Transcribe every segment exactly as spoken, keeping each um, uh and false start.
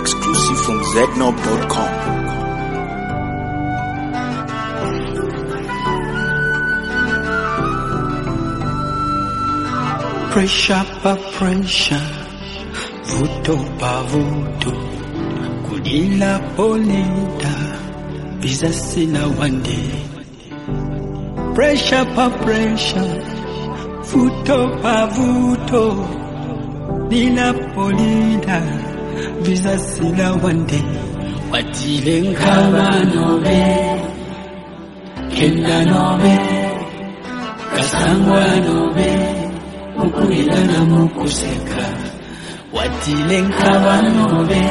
Exclusive from zednob dot com. Pressure pa pressure, vuto pa vuto, kulila polida, visa sina one day. Pressure pa pressure, vuto pa vuto, nila polida, visa sina one day. Watile nkaba nobe, kenda nobe, kasangwa nobe, mukulilana mukuseka. Watile nkaba nobe,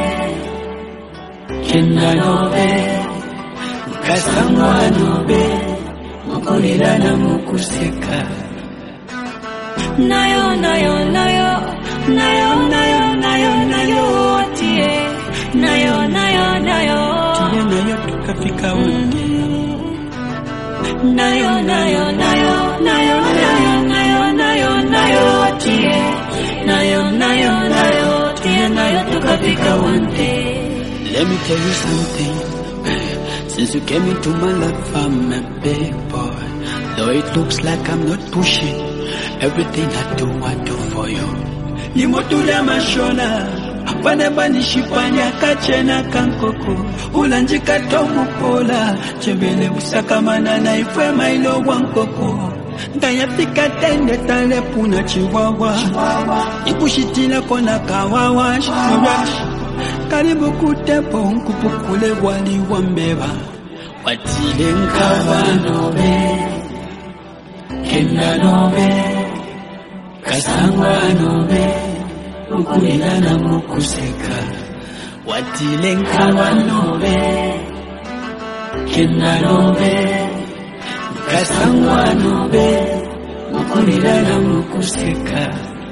kenda nobe, kasangwa nobe, mukulilana mukuseka. Nayo, nayo, nayo, nayo, nayo, nayo, nayo, tie. Nayo, nayo, nayo, tie nayo tukafika wote. Nayo, nayo, nayo, nayo, nayo, nayo, nayo, nayo, tie. Nayo, nayo, nayo, tie nayo tukafika wote. Let me tell you something. Since you came into my life, I'm a big boy. Though it looks like I'm not pushing, everything I do, I do for you. Nimotula mashona, apana banishipanya kachena kankoko. Ulanjika tomu pola, chembele usakamana na ifwe mailo wankoko. Ndayafika tende tale puna chiwawa, ikushitila kona kawawa shura. Karibu kutepo nkupukule wali wambeba. Watile nkaba nobe, kenda nobe, kasangwa nobe, mukulilana mukuseka. Watile nkaba nobe, kenda nobe, kasangwa nobe, mukulilana mukuseka.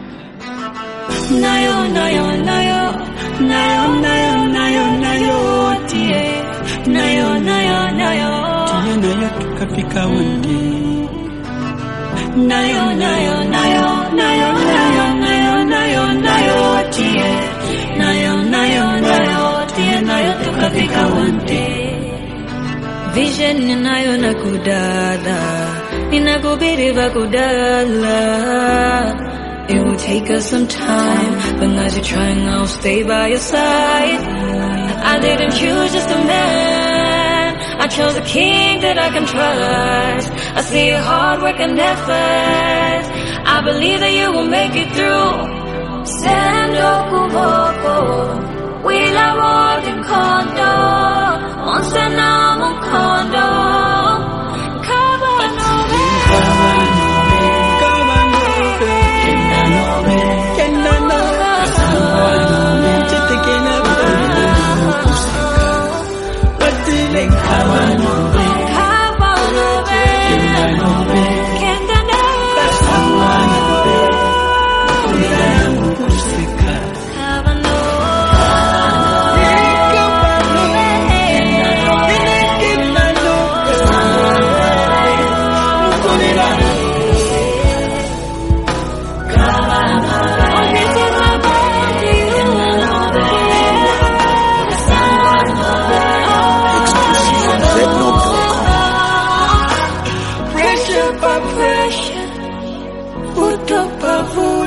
Nayo, nayo, nayo, nayo, nayo, nayo, nayo, tie. Nayo, nayo, nayo, tie nayo tukafika wote. Nayo, nayo, nayo, nayo, nayo, nayo, nayo, nayo, tie. Nayo, nayo, nayo, tie nayo tukafika wote. Vision ninayo nakudala, ninakubiri bakudala. It will take us some time, but as you're trying, I'll stay by your side. I didn't choose just a man, I chose a king that I can trust. I see your hard work and effort, I believe that you will make it through. Sendo kuboko, wila wadi kondo, onsena mukondo.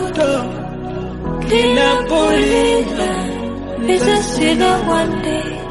Dina polita, is a sinner one day.